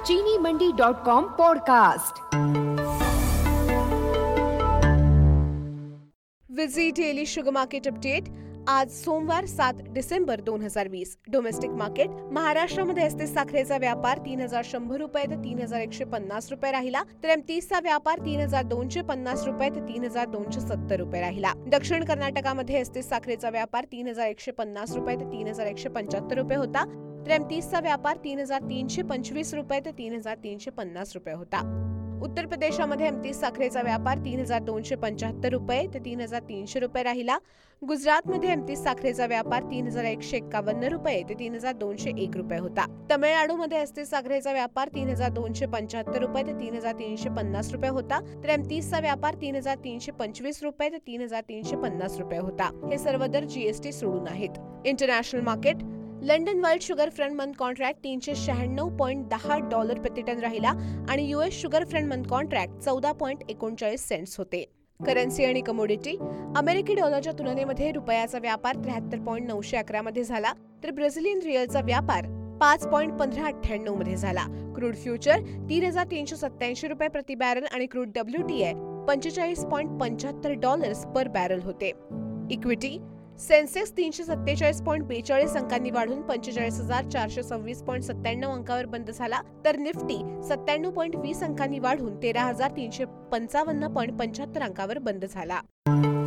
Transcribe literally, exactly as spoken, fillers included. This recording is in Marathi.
चीनी मंडी डॉट कॉम पॉडकास्ट। विजी डेली शुगर मार्केट अपडेट। आज सोमवार सात डिसेंबर दोन हजार वीस। डोमेस्टिक मार्केट महाराष्ट्रामध्ये असते साखरेचा व्यापार तीन हजार शंभर रुपये ते तीन हजार एकशे पन्नास रुपये राहिला, तर एमतीसचा व्यापार तीन हजार दोनशे पन्नास रुपये ते तीन हजार दोनशे सत्तर रुपये राहिला। दक्षिण कर्नाटकामध्ये असते साखरेचा व्यापार तीन हजार एकशे पन्नास रुपये ते तीन हजार एकशे पंच्याहत्तर रुपये होता, तर एमतीसचा व्यापार तीन हजार तीनशे पंचवीस रुपये ते तीन हजार तीनशे पन्नास रुपये होता। उत्तर प्रदेशामध्ये एमतीस साखरेचा व्यापार तीन हजार दोनशे पंच्याहत्तर रुपये ते तीन हजार तीनशे रुपये राहिला। गुजरातमध्ये एमतीस साखरेचा व्यापार तीन हजार एकशे एक्कावन्न रुपये ते तीन हजार दोनशे एक रुपये होता। तमिळनाडूमध्ये एमतीस साखरेचा व्यापार तीन हजार दोनशे पंच्याहत्तर रुपये ते तीन हजार तीनशे पन्नास रुपये होता, तर एमतीसचा व्यापार तीन हजार तीनशे पंचवीस रुपये ते तीन हजार तीनशे पन्नास रुपये होता। हे सर्व दर जीएसटी सोडून आहेत। International market London world sugar front month contract तीनशे शहाण्णव पॉईंट दहा डॉलर प्रति टन राहिला आणि US sugar front month contract चौदा पॉईंट एकोणचाळीस सेंट्स होते। करन्सी आणि कमोडिटी। अमेरिकी डॉलरच्या तुलनेमध्ये रुपयाचा व्यापार त्र्याहत्तर पॉईंट नऊशे अकरा मध्ये झाला, तर ब्राझिलियन रिअलचा व्यापार पाच पॉईंट पंधरा अठ्ठ्याण्णव मध्ये झाला। क्रूड फ्युचर तीन हजार तीनशे सत्याऐंशी रुपये प्रति बॅरल आणि क्रूड डब्ल्यूटीआय पंचेचाळीस पॉईंट पंच्याहत्तर डॉलर्स पर बॅरल होते। इक्विटी सेन्सेक्स तीनशे सत्तेचाळीस पॉईंट बेचाळीस अंकांनी वाढून पंचेचाळीस हजार चारशे सव्वीस पॉईंट सत्त्याण्णव अंकावर बंद झाला, तर निफ्टी सत्त्याण्णव पॉईंट वीस अंकांनी वाढून तेरा हजार तीनशे पंचावन्न पॉईंट पंच्याहत्तर अंकावर बंद झाला।